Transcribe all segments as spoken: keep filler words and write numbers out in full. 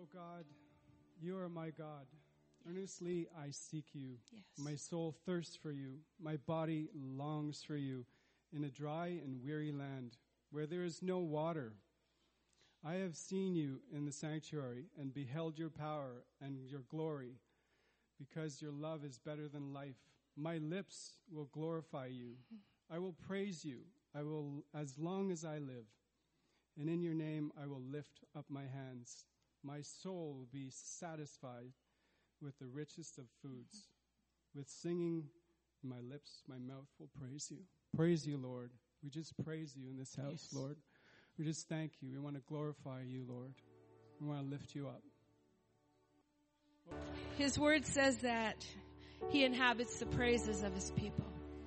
O God, you are my God. Earnestly I seek you. Yes. My soul thirsts for you. My body longs for you in a dry and weary land where there is no water. I have seen you in the sanctuary and beheld your power and your glory, because your love is better than life. My lips will glorify you. I will praise you. I will, as long as I live. And in your name I will lift up my hands. My soul will be satisfied with the richest of foods. With singing in my lips, my mouth will praise you. Praise you, Lord. We just praise you in this house, Yes. Lord. We just thank you. We want to glorify you, Lord. We want to lift you up. His word says that he inhabits the praises of his people.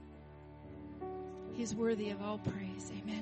He's worthy of all praise. Amen.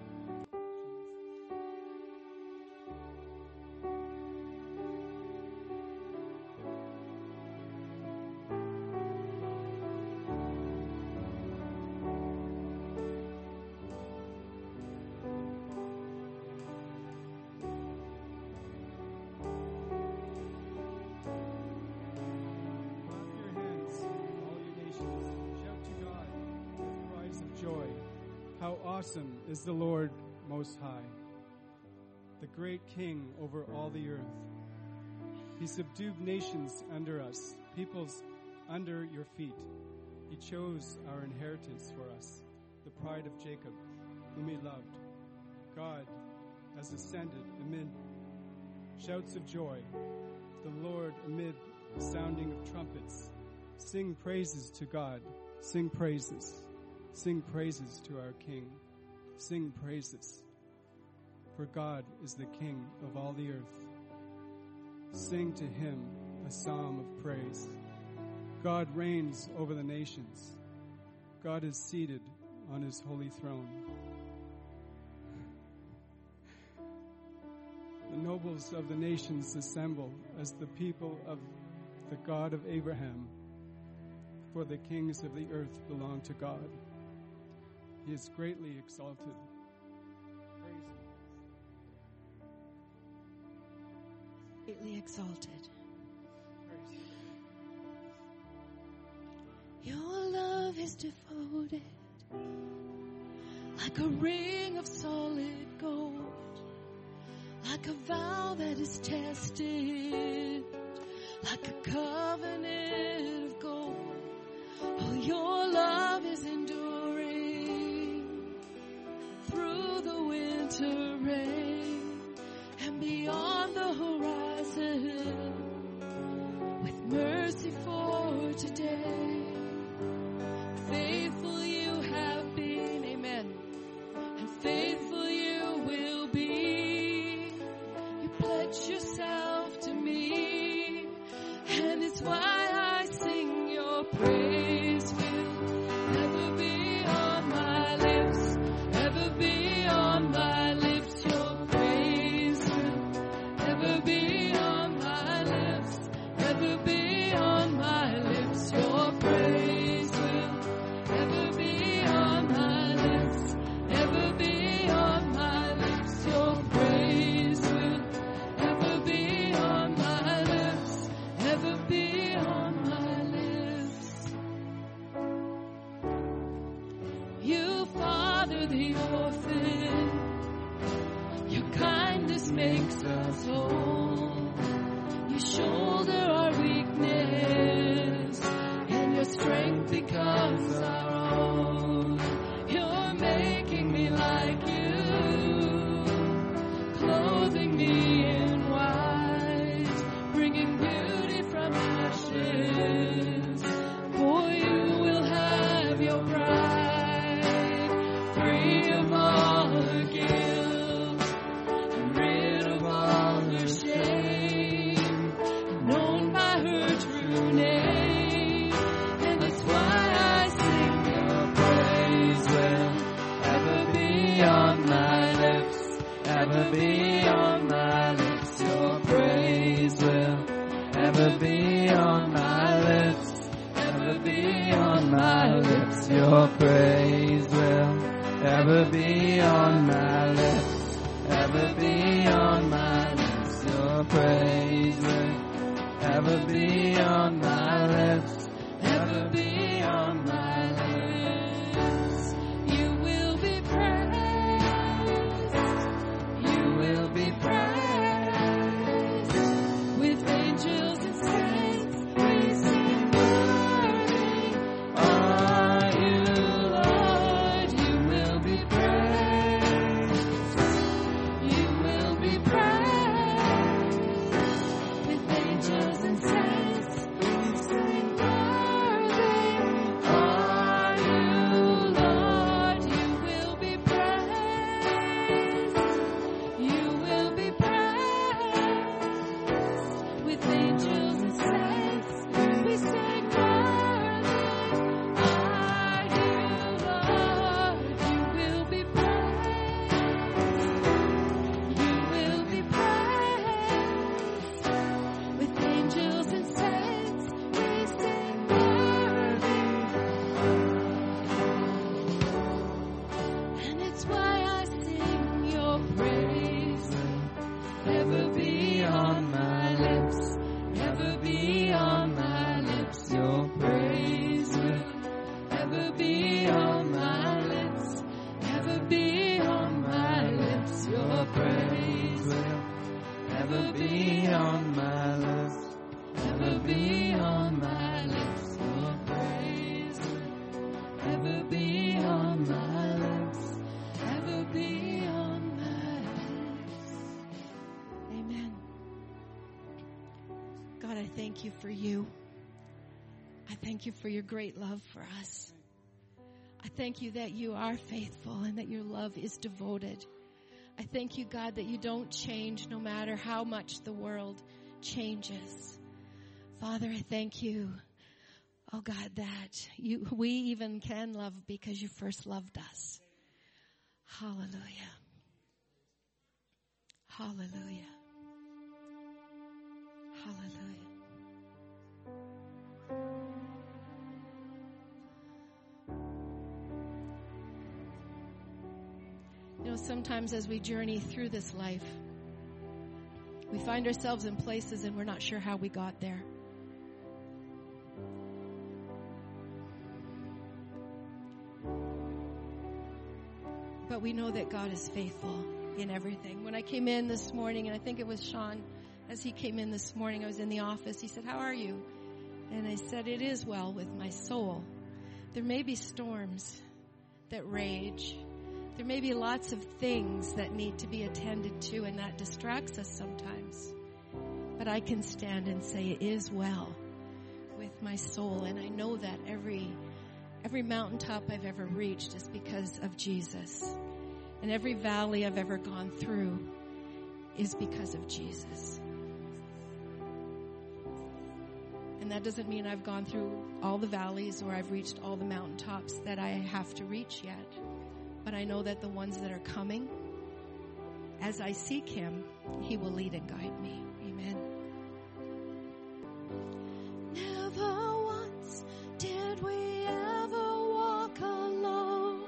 Awesome is the Lord Most High, the great King over all the earth. He subdued nations under us, peoples under your feet. He chose our inheritance for us, the pride of Jacob, whom he loved. God has ascended amid shouts of joy, the Lord amid the sounding of trumpets. Sing praises to God, sing praises, sing praises to our King. Sing praises, for God is the King of all the earth. Sing to him a psalm of praise. God reigns over the nations. God is seated on his holy throne. The nobles of the nations assemble as the people of the God of Abraham, for the kings of the earth belong to God. He is greatly exalted. Praise him. Greatly exalted. Praise him. Your love is devoted like a ring of solid gold, like a vow that is tested, like a covenant of gold. Oh, your love is enduring through the winter rain and beyond the horizon, with mercy for today. Faithful you have been, amen, and faithful you will be. You pledge yourself to me, and it's why I sing your praise will ever be on my lips, ever be on my lips. Your praise will ever be on my lips, ever be on my lips. Your praise will ever be on my lips, ever be on my lips. Your praise will ever be on my lips, ever be on my lips. You father the orphan, your kindness makes us whole. You shoulder our weakness, and your strength becomes our own. You're making me like you, clothing me in white, bringing beauty from ashes. For you will have your bride, free of all her guilt, and rid of all her shame, known by her true name. And it's why I sing your praise will ever be on my lips, ever be on my lips. Your praise will ever be on my lips, ever be on my lips. Your praise will ever be on my lips, ever be on my lips. Your Your praise will ever be on my lips, ever be on my lips. You will be praised. You will be praised. With angels and saints, we sing worthy are you, Lord. You will be praised. You will be praised. With angels and saints, we sing worthy are you, Lord. You will be praised. You will be praised. With angels and saints, we sing worthy are you, Lord. You will be praised. You will be praised. With angels and saints, we sing worthy. And it's why I sing your praise. Ever be on my lips, ever be on my lips. Your praise will ever be on my lips, ever be on my lips. Your praise will Ever be on my lips, ever be on my lips. Your praise will ever be on my lips, ever be on my lips. Amen. God, I thank you for you. I thank you for your great love for us. I thank you that you are faithful and that your love is devoted. I thank you, God, that you don't change no matter how much the world changes. Father, I thank you, oh God, that you, we even can love because you first loved us. Hallelujah. Hallelujah. Hallelujah. You know, sometimes as we journey through this life, we find ourselves in places and we're not sure how we got there. But we know that God is faithful in everything. When I came in this morning, and I think it was Sean, as he came in this morning, I was in the office. He said, "How are you?" And I said, "It is well with my soul." There may be storms that rage. There may be lots of things that need to be attended to, and that distracts us sometimes. But I can stand and say, it is well with my soul. And I know that every every mountaintop I've ever reached is because of Jesus. And every valley I've ever gone through is because of Jesus. And that doesn't mean I've gone through all the valleys or I've reached all the mountaintops that I have to reach yet. But I know that the ones that are coming, as I seek him, he will lead and guide me. Amen. Never once did we ever walk alone.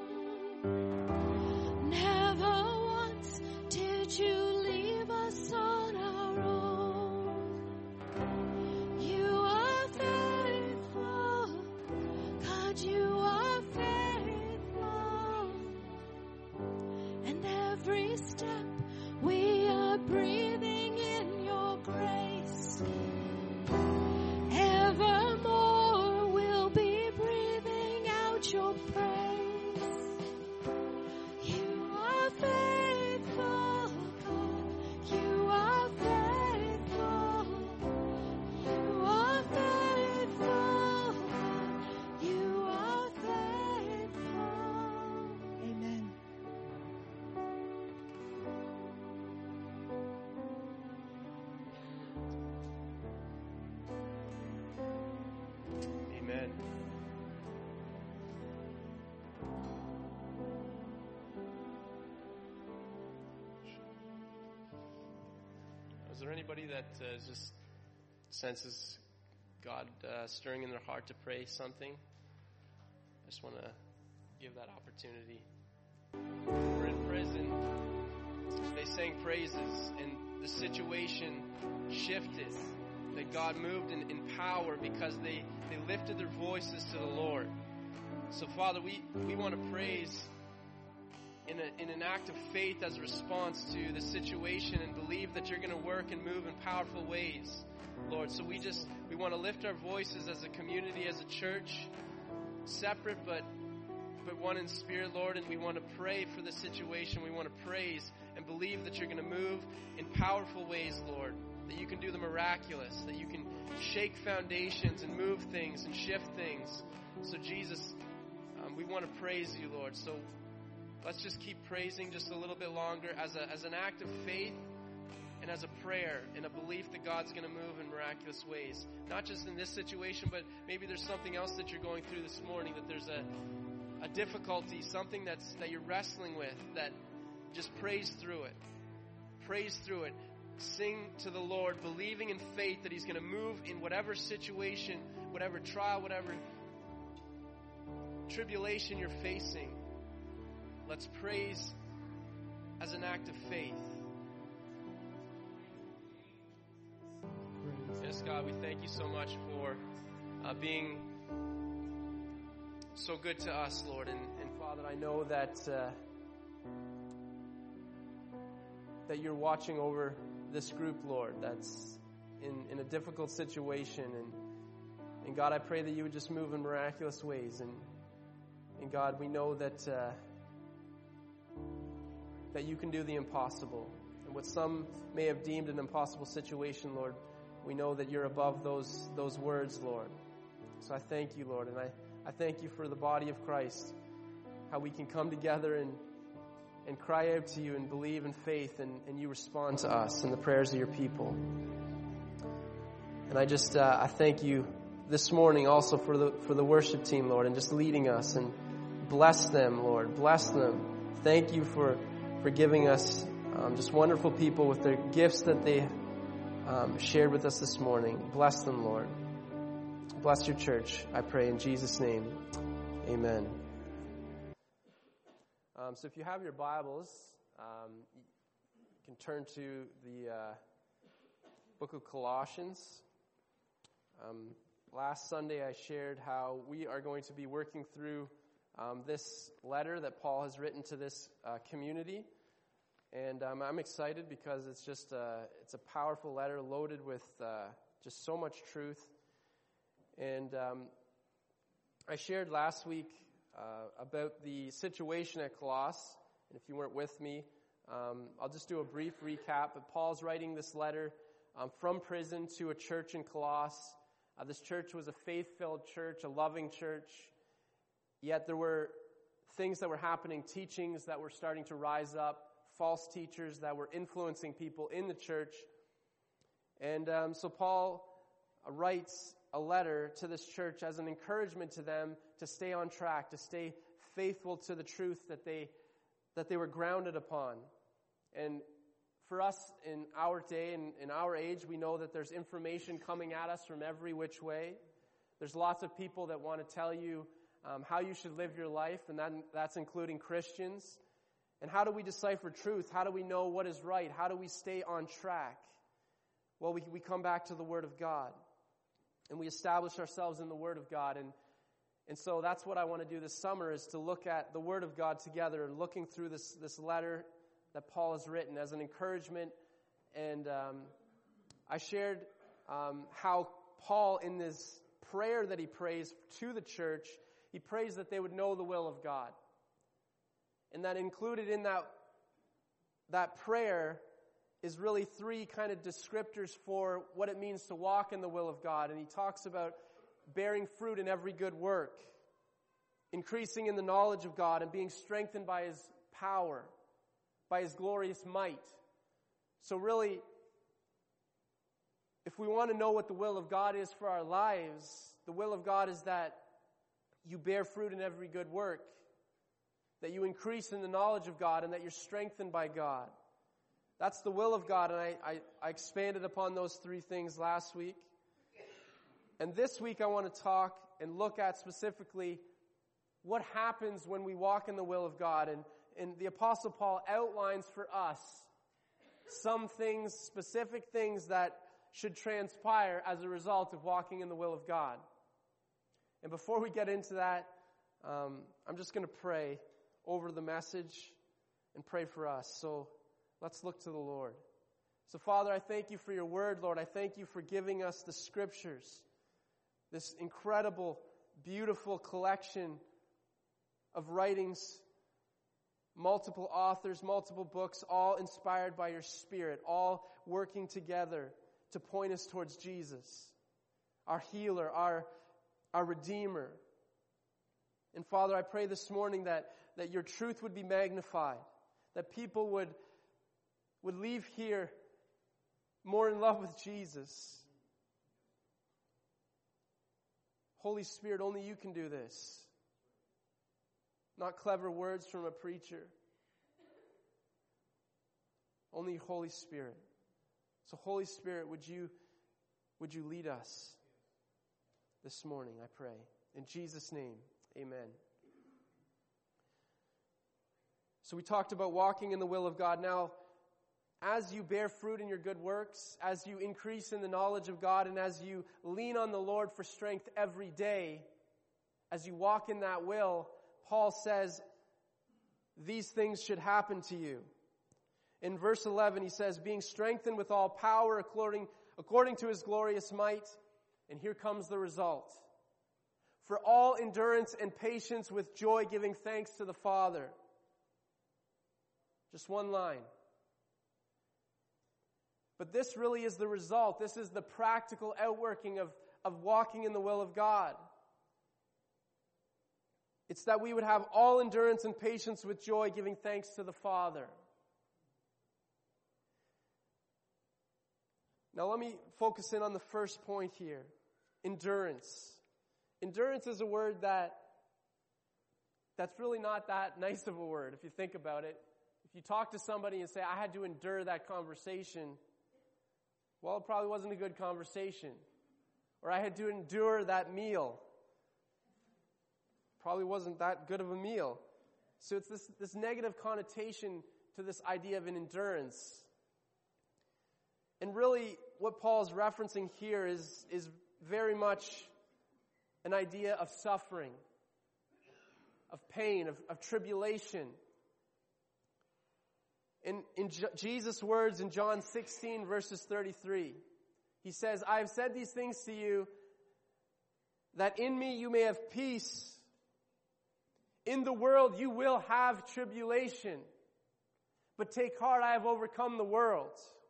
Never once did you leave us on our own. You are faithful, God, you are faithful. And every step we are breathing in your grace. Evermore we'll be breathing out your praise. You are faithful, God. You are faithful. You are faithful, God. You are faithful. Amen. Amen. Is there anybody that uh, just senses God uh, stirring in their heart to pray something? I just want to give that opportunity. We're in prison. They sang praises, and the situation shifted, that God moved in, in power because they, they lifted their voices to the Lord. So, Father, we, we want to praise in, a, in an act of faith as a response to the situation and believe that you're going to work and move in powerful ways, Lord. So we just, we want to lift our voices as a community, as a church, separate but but one in spirit, Lord, and we want to pray for the situation. We want to praise and believe that you're going to move in powerful ways, Lord, that you can do the miraculous, that you can shake foundations and move things and shift things. So, Jesus, um, we want to praise you, Lord. So let's just keep praising just a little bit longer as a, as an act of faith and as a prayer and a belief that God's going to move in miraculous ways. Not just in this situation, but maybe there's something else that you're going through this morning, that there's a a difficulty, something that's that you're wrestling with, that just praise through it. Praise through it. Sing to the Lord, believing in faith that He's going to move in whatever situation, whatever trial, whatever tribulation you're facing. Let's praise as an act of faith. Yes, God, we thank you so much for uh, being so good to us, Lord. And, and Father, I know that uh, that you're watching over this group, Lord, that's in, in a difficult situation. And, and God, I pray that you would just move in miraculous ways. And, and God, we know that uh, that you can do the impossible. And what some may have deemed an impossible situation, Lord, we know that you're above those those words, Lord. So I thank you, Lord, and I I thank you for the body of Christ, how we can come together and and cry out to you and believe in faith, and, and you respond to us and the prayers of your people. And I just, uh, I thank you this morning also for the for the worship team, Lord, and just leading us, and bless them, Lord, bless them. Thank you for, for giving us um, just wonderful people with their gifts that they um, shared with us this morning. Bless them, Lord. Bless your church, I pray in Jesus' name. Amen. Um, so if you have your Bibles, um, you can turn to the uh, book of Colossians. Um, last Sunday I shared how we are going to be working through um, this letter that Paul has written to this uh, community. And um, I'm excited because it's just a, it's a powerful letter loaded with uh, just so much truth. And um, I shared last week uh, about the situation at Colossus. And if you weren't with me, um, I'll just do a brief recap. But Paul's writing this letter um, from prison to a church in Colossus. Uh, this church was a faith-filled church, a loving church. Yet there were things that were happening, teachings that were starting to rise up, false teachers that were influencing people in the church. And um, so Paul uh, writes a letter to this church as an encouragement to them to stay on track, to stay faithful to the truth that they that they were grounded upon. And for us in our day and in our age, we know that there's information coming at us from every which way. There's lots of people that want to tell you um, how you should live your life, and that, that's including Christians. And how do we decipher truth? How do we know what is right? How do we stay on track? Well, we, we come back to the Word of God. And we establish ourselves in the Word of God. And and so that's what I want to do this summer, is to look at the Word of God together, and looking through this, this letter that Paul has written as an encouragement. And um, I shared um, how Paul, in this prayer that he prays to the church, he prays that they would know the will of God. And that included in that, that prayer is really three kind of descriptors for what it means to walk in the will of God. And he talks about bearing fruit in every good work, increasing in the knowledge of God, and being strengthened by His power, by His glorious might. So really, if we want to know what the will of God is for our lives, the will of God is that you bear fruit in every good work, that you increase in the knowledge of God, and that you're strengthened by God. That's the will of God, and I, I, I expanded upon those three things last week. And this week I want to talk and look at specifically what happens when we walk in the will of God. And, and the Apostle Paul outlines for us some things, specific things that should transpire as a result of walking in the will of God. And before we get into that, um, I'm just going to pray over the message and pray for us. So let's look to the Lord. So Father, I thank you for your word, Lord. I thank you for giving us the scriptures, this incredible, beautiful collection of writings, multiple authors, multiple books, all inspired by your Spirit, all working together to point us towards Jesus, our healer, our, our Redeemer. And Father, I pray this morning that, that your truth would be magnified, that people would, would leave here more in love with Jesus. Holy Spirit, only you can do this. Not clever words from a preacher. Only Holy Spirit. So Holy Spirit, would you, would you lead us this morning, I pray. In Jesus' name, amen. So we talked about walking in the will of God. Now, as you bear fruit in your good works, as you increase in the knowledge of God, and as you lean on the Lord for strength every day, as you walk in that will, Paul says these things should happen to you. In verse eleven, he says, being strengthened with all power according, according to his glorious might. And here comes the result. For all endurance and patience with joy, giving thanks to the Father. Just one line. But this really is the result. This is the practical outworking of, of walking in the will of God. It's that we would have all endurance and patience with joy, giving thanks to the Father. Now let me focus in on the first point here. Endurance. Endurance is a word that that's really not that nice of a word if you think about it. If you talk to somebody and say, I had to endure that conversation, well, it probably wasn't a good conversation. Or I had to endure that meal. Probably wasn't that good of a meal. So it's this, this negative connotation to this idea of an endurance. And really, what Paul's referencing here is, is very much an idea of suffering, of pain, of, of tribulation. In, in J- Jesus' words in John sixteen, verses thirty-three, he says, I have said these things to you, that in me you may have peace. In the world you will have tribulation, but take heart, I have overcome the world.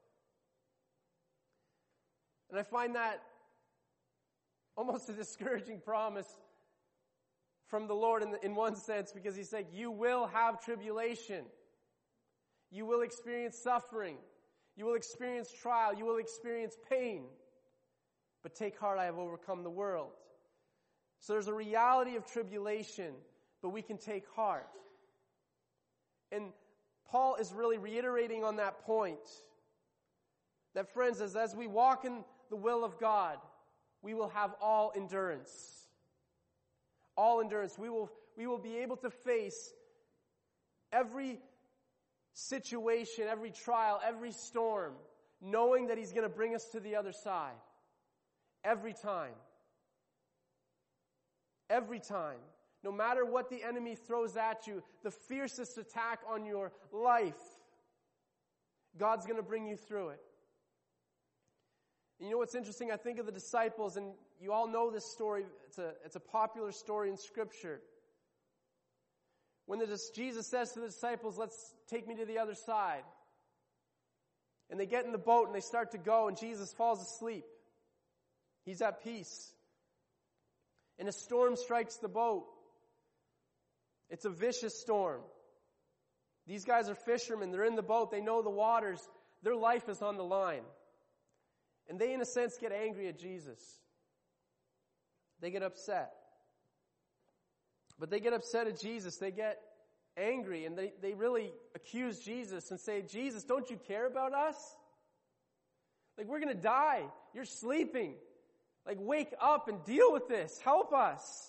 And I find that almost a discouraging promise from the Lord in, the, in one sense, because he's saying, you will have tribulation. You will experience suffering. You will experience trial. You will experience pain. But take heart, I have overcome the world. So there's a reality of tribulation, but we can take heart. And Paul is really reiterating on that point. That, friends, as, as we walk in the will of God, we will have all endurance. All endurance. We will, we will be able to face every situation, every trial, every storm, knowing that he's going to bring us to the other side. Every time. Every time. No matter what the enemy throws at you, the fiercest attack on your life, God's going to bring you through it. And you know what's interesting? I think of the disciples, and you all know this story. It's a, it's a popular story in Scripture. When the, Jesus says to the disciples, let's take me to the other side. And they get in the boat and they start to go, and Jesus falls asleep. He's at peace. And a storm strikes the boat. It's a vicious storm. These guys are fishermen. They're in the boat. They know the waters. Their life is on the line. And they, in a sense, get angry at Jesus. They get upset. But they get upset at Jesus. They get angry, and they, they really accuse Jesus and say, Jesus, don't you care about us? Like, we're going to die. You're sleeping. Like, wake up and deal with this. Help us.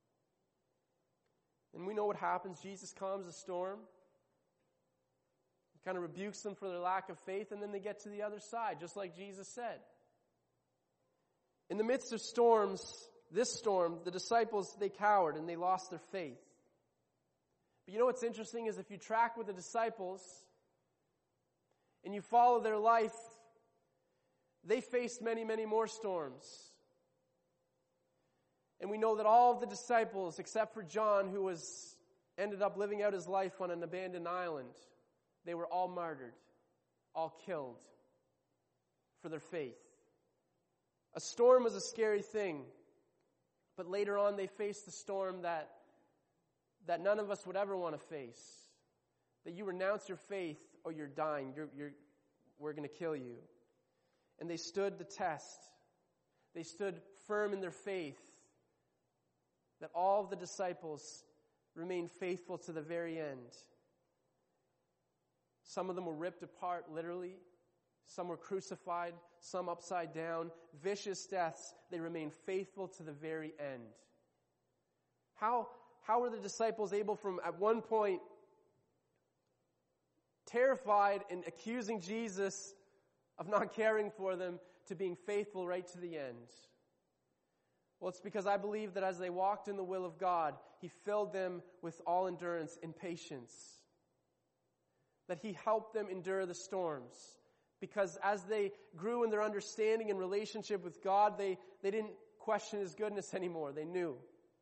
And we know what happens. Jesus calms the storm. He kind of rebukes them for their lack of faith, and then they get to the other side, just like Jesus said. In the midst of storms, this storm, the disciples, they cowered and they lost their faith. But you know what's interesting is if you track with the disciples and you follow their life, they faced many, many more storms. And we know that all of the disciples, except for John, who was ended up living out his life on an abandoned island, they were all martyred, all killed for their faith. A storm was a scary thing, but later on they faced the storm that, that none of us would ever want to face. That you renounce your faith or you're dying, you're, you're, we're going to kill you. And they stood the test. They stood firm in their faith. That all of the disciples remained faithful to the very end. Some of them were ripped apart, literally. Some were crucified, some upside down. Vicious deaths. They remained faithful to the very end. How, how were the disciples able from, at one point, terrified and accusing Jesus of not caring for them, to being faithful right to the end? Well, it's because I believe that as they walked in the will of God, He filled them with all endurance and patience. That He helped them endure the storms. Because as they grew in their understanding and relationship with God, they, they didn't question His goodness anymore. They knew.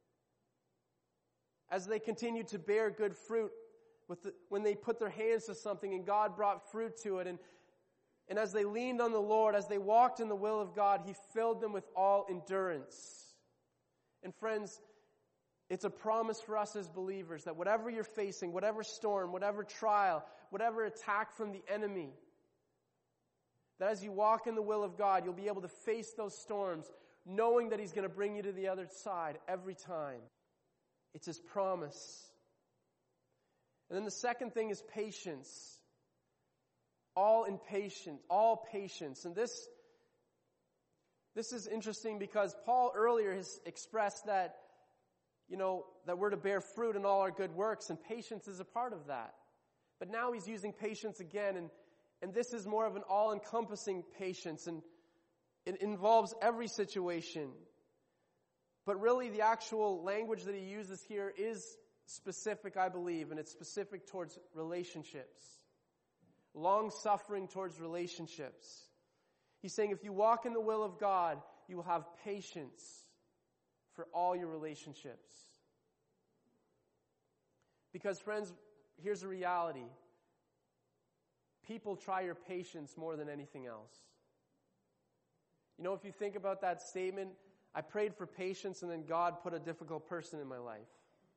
As they continued to bear good fruit, with the, when they put their hands to something and God brought fruit to it, and, and as they leaned on the Lord, as they walked in the will of God, He filled them with all endurance. And friends, it's a promise for us as believers that whatever you're facing, whatever storm, whatever trial, whatever attack from the enemy, that as you walk in the will of God, you'll be able to face those storms knowing that He's going to bring you to the other side every time. It's His promise. And then the second thing is patience. All in patience, all patience. And this, this is interesting because Paul earlier has expressed that, you know, that we're to bear fruit in all our good works, and patience is a part of that. But now he's using patience again, and And this is more of an all-encompassing patience, and it involves every situation. But really, the actual language that he uses here is specific, I believe, and it's specific towards relationships. Long-suffering towards relationships. He's saying if you walk in the will of God, you will have patience for all your relationships. Because, friends, here's the reality. People try your patience more than anything else. You know, if you think about that statement, I prayed for patience and then God put a difficult person in my life.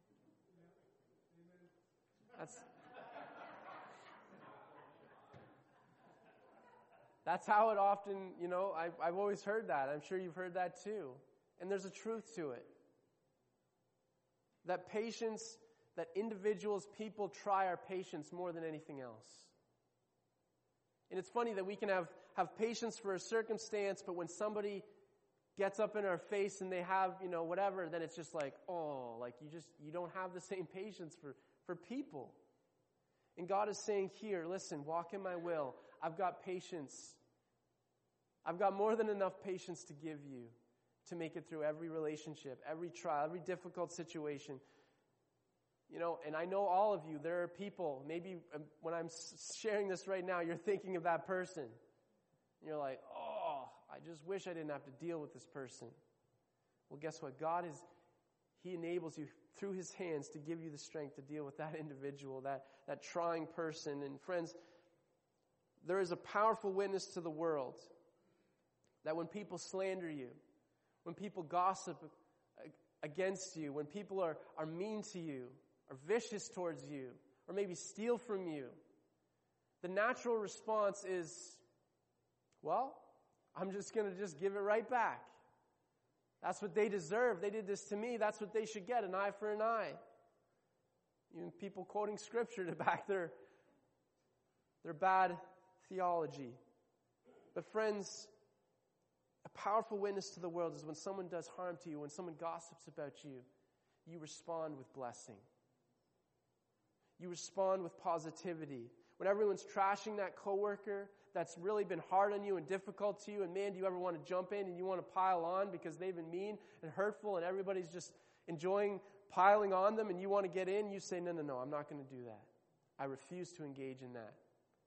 That's, that's how it often, you know, I've, I've always heard that. I'm sure you've heard that too. And there's a truth to it. That patience, that individuals, people try our patience more than anything else. And it's funny that we can have, have patience for a circumstance, but when somebody gets up in our face and they have, you know, whatever, then it's just like, oh, like you just, you don't have the same patience for, for people. And God is saying here, listen, walk in my will. I've got patience. I've got more than enough patience to give you to make it through every relationship, every trial, every difficult situation. You know, and I know all of you, there are people, maybe when I'm sharing this right now, you're thinking of that person. And you're like, oh, I just wish I didn't have to deal with this person. Well, guess what? God is, He enables you through His hands to give you the strength to deal with that individual, that, that trying person. And friends, there is a powerful witness to the world that when people slander you, when people gossip against you, when people are, are mean to you, are vicious towards you, or maybe steal from you, the natural response is, well, I'm just going to just give it right back. That's what they deserve. They did this to me. That's what they should get, an eye for an eye. Even people quoting scripture to back their, their bad theology. But friends, a powerful witness to the world is when someone does harm to you, when someone gossips about you, you respond with blessing. You respond with positivity. when everyone's trashing that coworker that's really been hard on you and difficult to you, and man, do you ever want to jump in and you want to pile on because they've been mean and hurtful and everybody's just enjoying piling on them and you want to get in, you say, no, no, no, I'm not going to do that. I refuse to engage in that.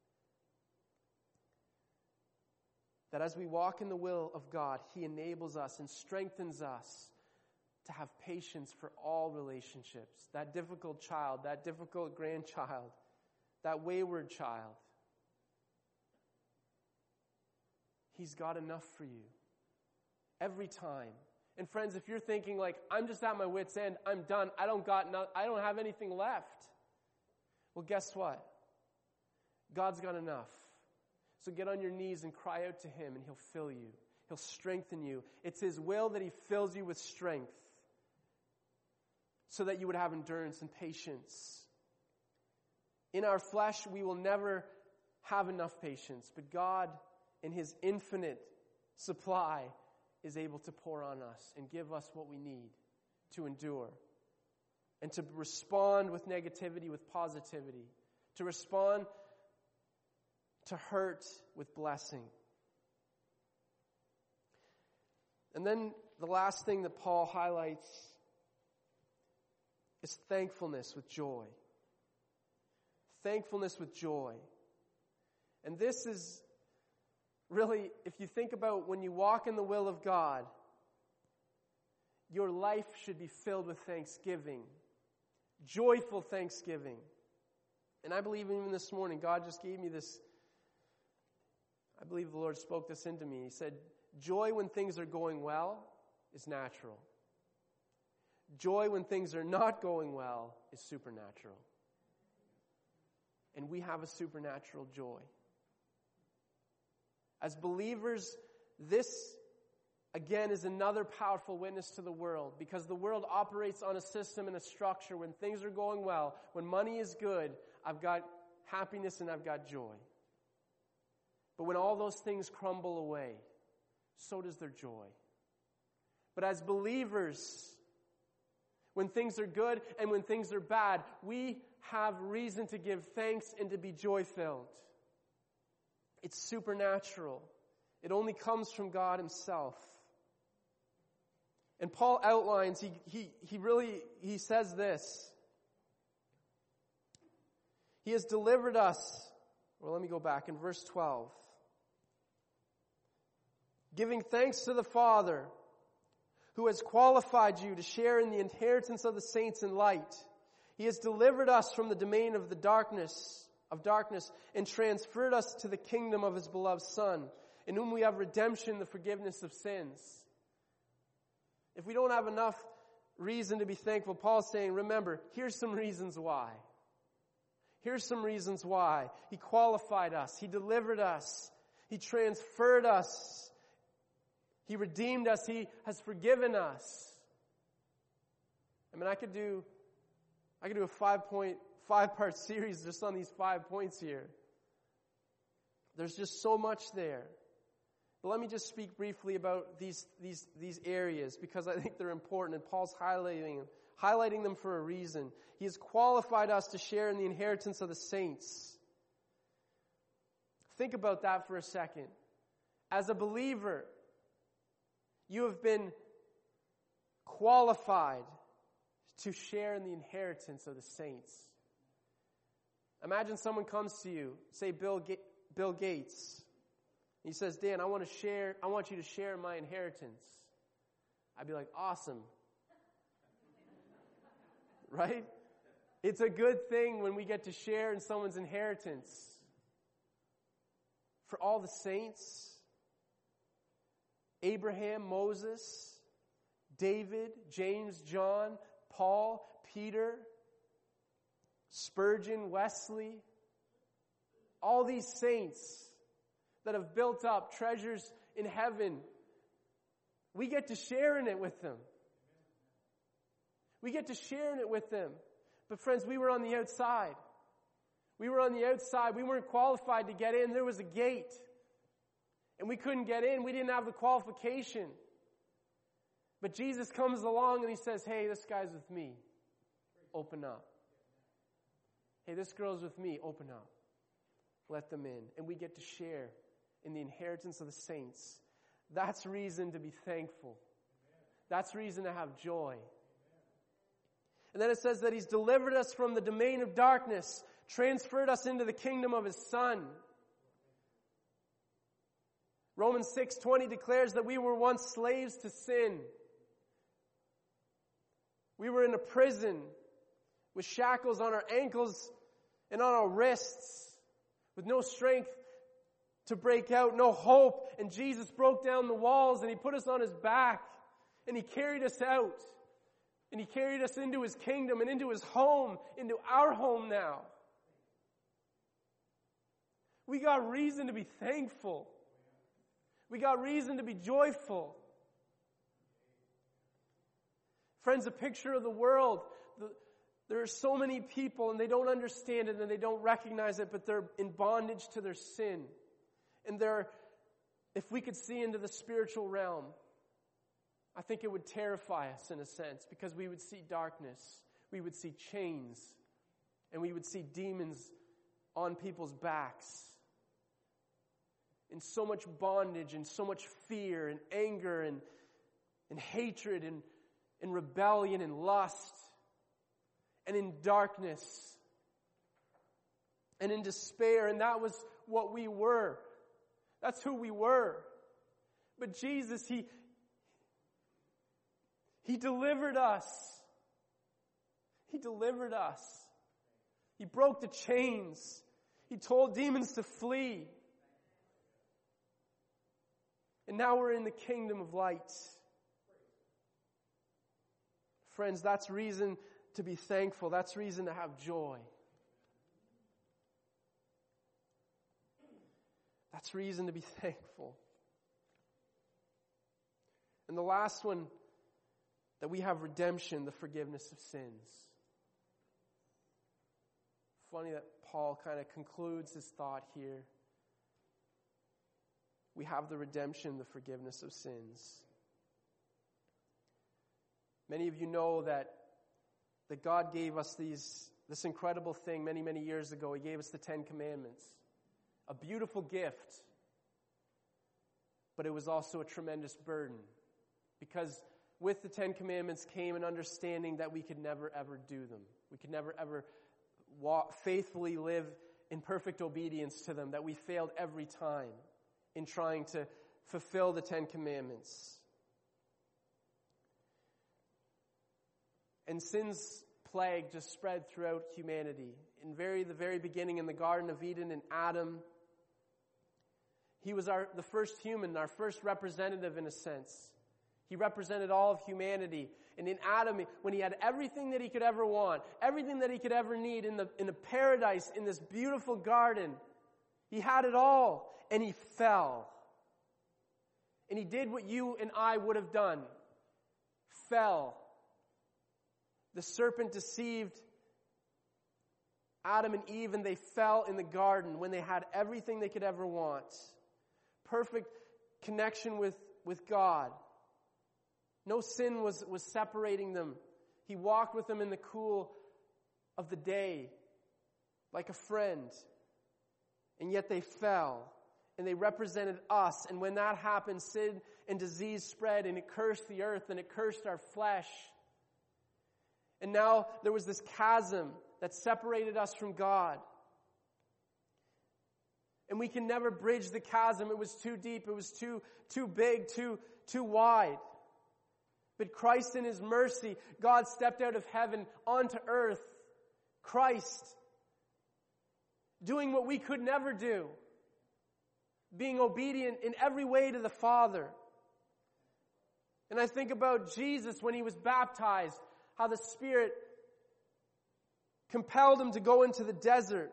That as we walk in the will of God, He enables us and strengthens us to have patience for all relationships. That difficult child, that difficult grandchild, that wayward child. He's got enough for you. Every time. And friends, if you're thinking like, I'm just at my wit's end, I'm done, I don't got no, I don't have anything left. Well, guess what? God's got enough. So get on your knees and cry out to Him and He'll fill you. He'll strengthen you. It's His will that He fills you with strength so that you would have endurance and patience. In our flesh, we will never have enough patience, but God, in His infinite supply, is able to pour on us and give us what we need to endure and to respond with negativity with positivity, to respond to hurt with blessing. And then the last thing that Paul highlights is thankfulness with joy. Thankfulness with joy. And this is really, if you think about when you walk in the will of God, your life should be filled with thanksgiving. Joyful thanksgiving. And I believe even this morning, God just gave me this, I believe the Lord spoke this into me. He said, joy when things are going well is natural. Joy when things are not going well is supernatural. And we have a supernatural joy. As believers, this, again, is another powerful witness to the world, because the world operates on a system and a structure. When things are going well, when money is good, I've got happiness and I've got joy. But when all those things crumble away, so does their joy. But as believers, when things are good and when things are bad, we have reason to give thanks and to be joy-filled. It's supernatural. It only comes from God Himself. And Paul outlines, he, he, he really, he says this. He has delivered us, well, let me go back in verse twelve. Giving thanks to the Father, who has qualified you to share in the inheritance of the saints in light. He has delivered us from the domain of the darkness, of darkness, and transferred us to the kingdom of His beloved Son, in whom we have redemption, the forgiveness of sins. If we don't have enough reason to be thankful, Paul's saying, remember, here's some reasons why. Here's some reasons why. He qualified us. He delivered us. He transferred us. He redeemed us. He has forgiven us. I mean, I could do, I could do a five-point, five-part series just on these five points here. There's just so much there. But let me just speak briefly about these, these, these areas, because I think they're important, and Paul's highlighting them, highlighting them for a reason. He has qualified us to share in the inheritance of the saints. Think about that for a second. As a believer, you have been qualified to share in the inheritance of the saints. Imagine someone comes to you, say Bill, Ga- Bill Gates. He says, Dan, I want to share, I want you to share my inheritance. I'd be like, awesome. Right? It's a good thing when we get to share in someone's inheritance. For all the saints, Abraham, Moses, David, James, John, Paul, Peter, Spurgeon, Wesley, all these saints that have built up treasures in heaven, we get to share in it with them. We get to share in it with them. But friends, we were on the outside. We were on the outside. We weren't qualified to get in. There was a gate. And we couldn't get in. We didn't have the qualification. But Jesus comes along and He says, hey, this guy's with me. Open up. Hey, this girl's with me. Open up. let them in. And we get to share in the inheritance of the saints. That's reason to be thankful. That's reason to have joy. And then it says that He's delivered us from the domain of darkness, transferred us into the kingdom of His Son. Romans six twenty declares that we were once slaves to sin. We were in a prison with shackles on our ankles and on our wrists, with no strength to break out, no hope. And Jesus broke down the walls and He put us on His back and He carried us out. And He carried us into His kingdom and into His home, into our home now. We got reason to be thankful. We got reason to be joyful. Friends, a picture of the world. The, there are so many people and they don't understand it and they don't recognize it, but they're in bondage to their sin. And they're, if we could see into the spiritual realm, I think it would terrify us in a sense, because we would see darkness, we would see chains, and we would see demons on people's backs. And so much bondage and so much fear and anger and, and hatred and, and rebellion and lust and in darkness and in despair. And that was what we were. That's who we were. But Jesus, He, He delivered us. He delivered us. He broke the chains. He told demons to flee. And now we're in the kingdom of light. Friends, that's reason to be thankful. That's reason to have joy. That's reason to be thankful. And the last one, that we have redemption, the forgiveness of sins. Funny that Paul kind of concludes his thought here. We have the redemption, the forgiveness of sins. Many of you know that, that God gave us these, this incredible thing many, many years ago. He gave us the Ten Commandments. A beautiful gift. But it was also a tremendous burden. Because with the Ten Commandments came an understanding that we could never ever do them. We could never ever walk, faithfully live in perfect obedience to them. That we failed every time in trying to fulfill the Ten Commandments. And sin's plague just spread throughout humanity. In very the very beginning in the Garden of Eden, in Adam, he was our the first human, our first representative in a sense. He represented all of humanity. And in Adam, when he had everything that he could ever want, everything that he could ever need in the in the paradise, in this beautiful garden, he had it all. And he fell. And he did what you and I would have done. Fell. The serpent deceived Adam and Eve, and they fell in the garden when they had everything they could ever want. Perfect connection with, with God. No sin was, was separating them. He walked with them in the cool of the day, like a friend. And yet they fell. And they represented us. And when that happened, sin and disease spread, and it cursed the earth, and it cursed our flesh. And now there was this chasm that separated us from God. And we can never bridge the chasm. It was too deep. It was too, too big, too, too wide. But Christ in His mercy, God stepped out of heaven onto earth. Christ doing what we could never do. Being obedient in every way to the Father. And I think about Jesus when He was baptized, how the Spirit compelled Him to go into the desert.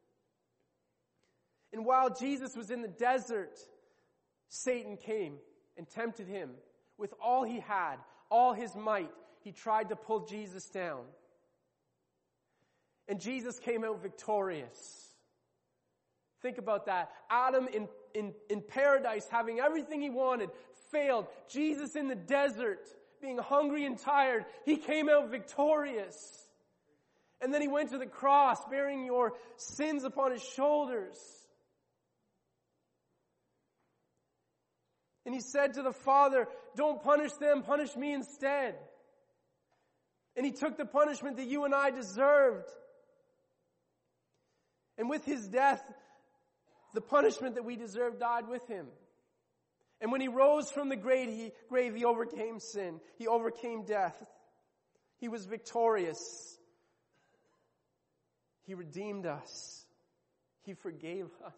And while Jesus was in the desert, Satan came and tempted Him with all he had, all his might. He tried to pull Jesus down. And Jesus came out victorious. Think about that. Adam in, in, in paradise, having everything he wanted, failed. Jesus in the desert, being hungry and tired, He came out victorious. And then He went to the cross, bearing your sins upon His shoulders. And he said to the Father, don't punish them, punish me instead. And he took the punishment that you and I deserved. And with his death, the punishment that we deserved died with him. And when he rose from the grave, he, grave, he overcame sin. He overcame death. He was victorious. He redeemed us. He forgave us.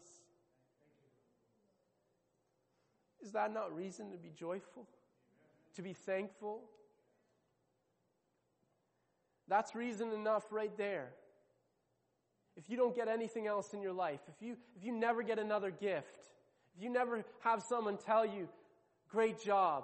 Is that not reason to be joyful? To be thankful? That's reason enough right there. If you don't get anything else in your life, if you, if you never get another gift, if you never have someone tell you, great job,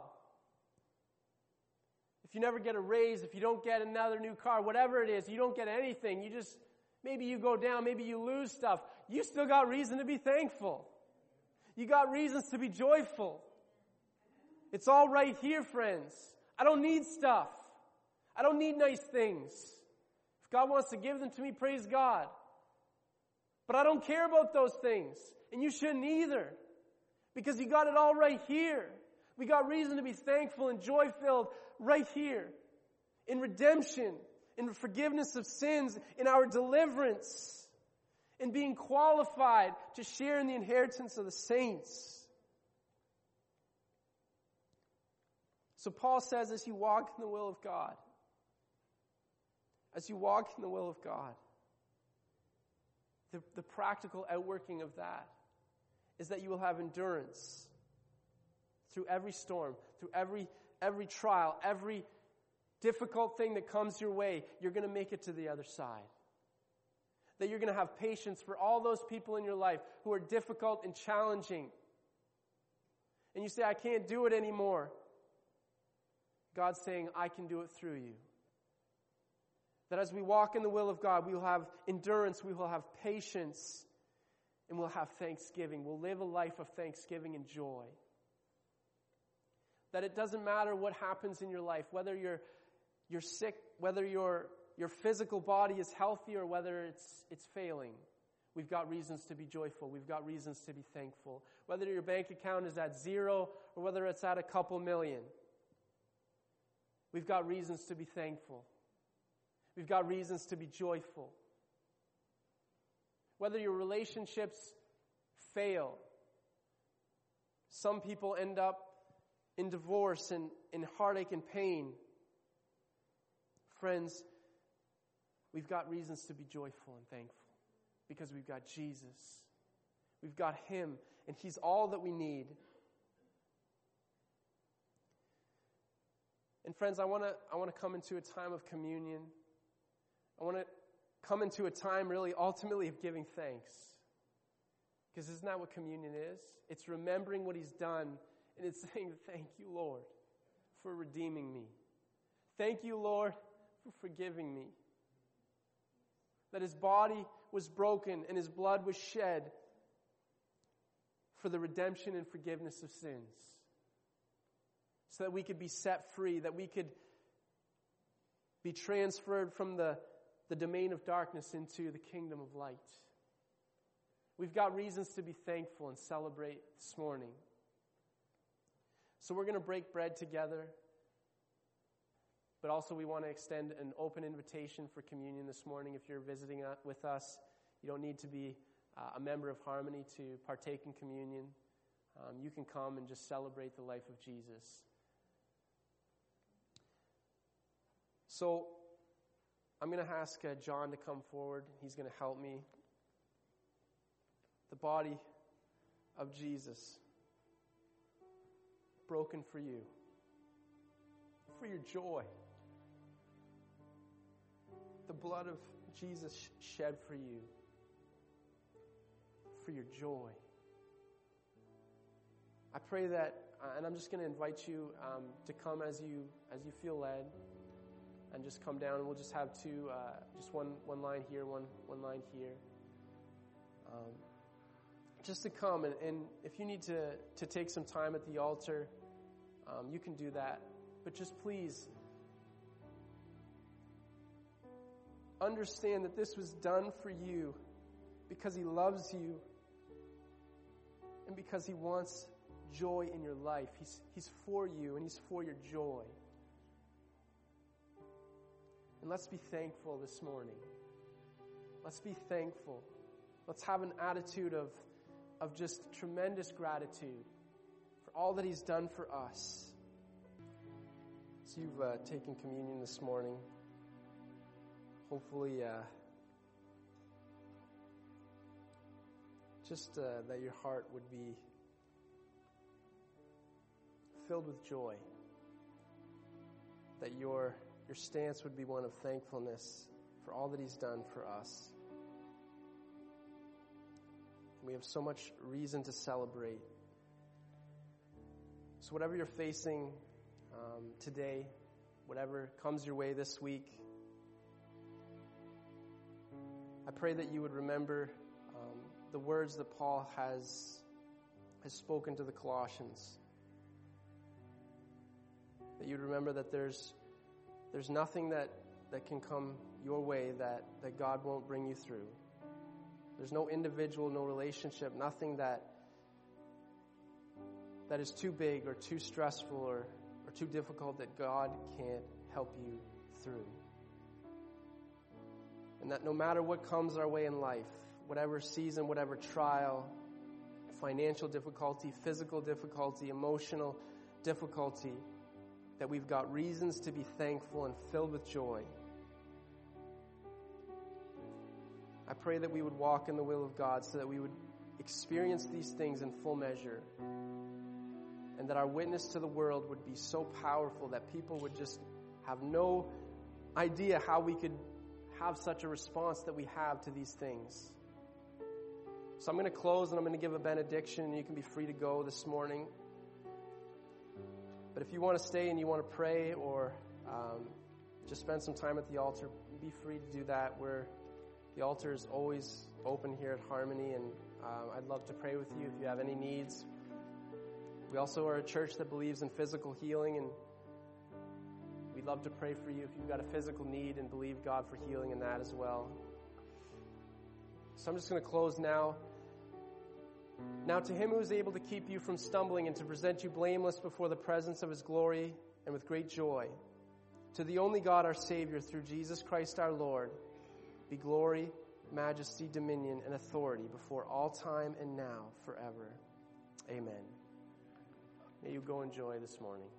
if you never get a raise, if you don't get another new car, whatever it is, you don't get anything, you just, maybe you go down, maybe you lose stuff, you still got reason to be thankful. You got reasons to be joyful. It's all right here, friends. I don't need stuff. I don't need nice things. If God wants to give them to me, praise God. But I don't care about those things. And you shouldn't either. Because you got it all right here. We got reason to be thankful and joy-filled right here. In redemption, in forgiveness of sins, in our deliverance, in being qualified to share in the inheritance of the saints. So Paul says, as you walk in the will of God, as you walk in the will of God, the, the practical outworking of that is that you will have endurance through every storm, through every every trial, every difficult thing that comes your way. You're going to make it to the other side. That you're going to have patience for all those people in your life who are difficult and challenging. And you say, I can't do it anymore. God's saying, I can do it through you. That as we walk in the will of God, we will have endurance, we will have patience, and we'll have thanksgiving. We'll live a life of thanksgiving and joy. That it doesn't matter what happens in your life, whether you're you're sick, whether your your physical body is healthy or whether it's it's failing. We've got reasons to be joyful. We've got reasons to be thankful. Whether your bank account is at zero or whether it's at a couple million. We've got reasons to be thankful. We've got reasons to be joyful. Whether your relationships fail. Some people end up in divorce and in heartache and pain. Friends, we've got reasons to be joyful and thankful because we've got Jesus. We've got Him, and He's all that we need. And friends, I want to I want to come into a time of communion. I want to come into a time really ultimately of giving thanks. Because isn't that what communion is? It's remembering what He's done, and it's saying, thank you, Lord, for redeeming me. Thank you, Lord, for forgiving me. That His body was broken and His blood was shed for the redemption and forgiveness of sins. So that we could be set free, that we could be transferred from the, the domain of darkness into the kingdom of light. We've got reasons to be thankful and celebrate this morning. So we're going to break bread together. But also we want to extend an open invitation for communion this morning. If you're visiting with us, you don't need to be uh, a member of Harmony to partake in communion. Um, you can come and just celebrate the life of Jesus. So I'm going to ask uh, John to come forward. He's going to help me. The body of Jesus, broken for you, for your joy. The blood of Jesus shed for you, for your joy. I pray that, uh, and I'm just going to invite you um, to come as you as you feel led, and just come down. And we'll just have two, uh, just one one line here, one one line here. Um, just to come, and, and if you need to to take some time at the altar, um, you can do that. But just please understand that this was done for you because He loves you and because He wants joy in your life. He's, he's for you, and He's for your joy. And let's be thankful this morning. Let's be thankful. Let's have an attitude of, of just tremendous gratitude for all that He's done for us. So you've uh, taken communion this morning. Hopefully, uh, just uh, that your heart would be filled with joy. That your your stance would be one of thankfulness for all that He's done for us. We have so much reason to celebrate. So whatever you're facing um, today, whatever comes your way this week, I pray that you would remember um, the words that Paul has has spoken to the Colossians. That you'd remember that there's there's nothing that, that can come your way that, that God won't bring you through. There's no individual, no relationship, nothing that that is too big or too stressful or, or too difficult that God can't help you through. And that no matter what comes our way in life, whatever season, whatever trial, financial difficulty, physical difficulty, emotional difficulty, that we've got reasons to be thankful and filled with joy. I pray that we would walk in the will of God so that we would experience these things in full measure, and that our witness to the world would be so powerful that people would just have no idea how we could have such a response that we have to these things. So I'm going to close and I'm going to give a benediction, and you can be free to go this morning. But if you want to stay and you want to pray or um, just spend some time at the altar, be free to do that. We're, the altar is always open here at Harmony, and um, I'd love to pray with you if you have any needs. We also are a church that believes in physical healing, and we'd love to pray for you if you've got a physical need and believe God for healing in that as well. So I'm just going to close now. Now to Him who is able to keep you from stumbling and to present you blameless before the presence of His glory and with great joy, to the only God our Savior through Jesus Christ our Lord, be glory, majesty, dominion, and authority before all time and now forever. Amen. May you go enjoy this morning.